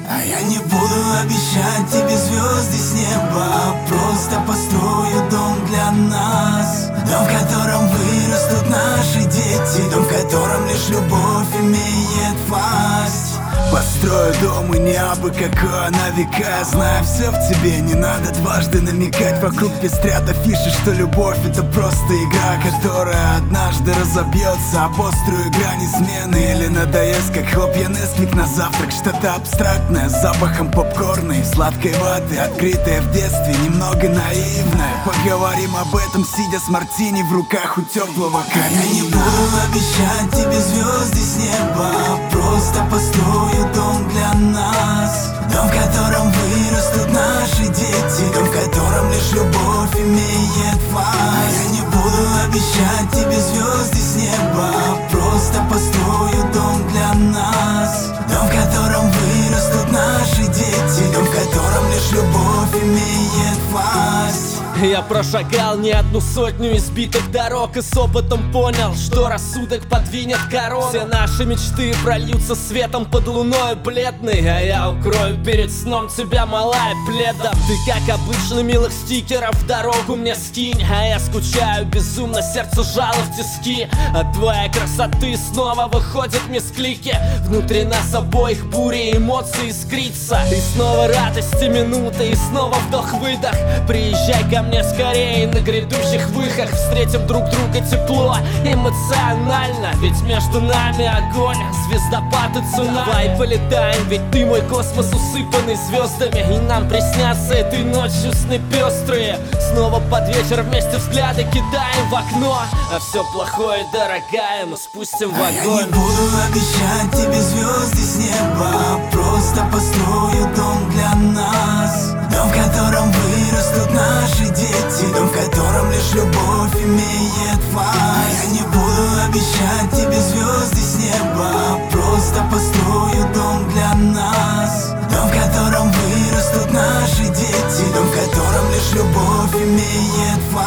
А я не буду обещать тебе звезды с неба, просто построю дом для нас. Дом, в котором вырастут наши дети, дом, в котором лишь любовь имеет власть. Построю дом и небо, какое на века. Знаю, все в тебе, не надо дважды намекать. Вокруг пестрят афиши, что любовь это просто игра, которая однажды разобьется об острую грань измены. Или надоест, как хлопья Несквик на завтрак. Что-то абстрактное, с запахом попкорна и сладкой ваты, открытое в детстве, немного наивное. Поговорим об этом, сидя с мартини в руках у теплого камина. Я не буду обещать тебе звезды с неба, просто построю дом для нас. Дом, в котором вырастут наши дети, дом, в котором лишь любовь имеет власть. Я не буду обещать тебе звезды с неба, просто построю дом для нас. Дом, в котором вырастут наши дети, дом, в котором лишь любовь имеет власть. Я прошагал не одну сотню избитых дорог и с опытом понял, что рассудок подвинет корону. Все наши мечты прольются светом под луной бледной, а я укрою перед сном тебя, малая, пледом. Ты, как обычно, милых стикеров дорогу мне скинь, а я скучаю безумно, сердце жало в тиски. От твоей красоты снова выходят мисклики, внутри нас обоих бури эмоций искрится. И снова радости минуты, и снова вдох-выдох. Приезжай ко мне скорее на грядущих выходах. Встретим друг друга тепло, эмоционально, ведь между нами огонь, звездопад и цунами. Давай полетаем, ведь ты мой космос, усыпанный звездами, и нам приснятся этой ночью сны пестрые. Снова под вечер вместе взгляды кидаем в окно, а все плохое, дорогая, мы спустим в огонь. Я не буду обещать тебе звезды с неба, просто построю дом для нас. Дом, в котором вырастут наши дети, дом, в котором лишь любовь имеет власть. Я не буду обещать тебе звезды с неба, просто построю дом для нас. Дом, в котором вырастут наши дети, дом, в котором лишь любовь имеет власть.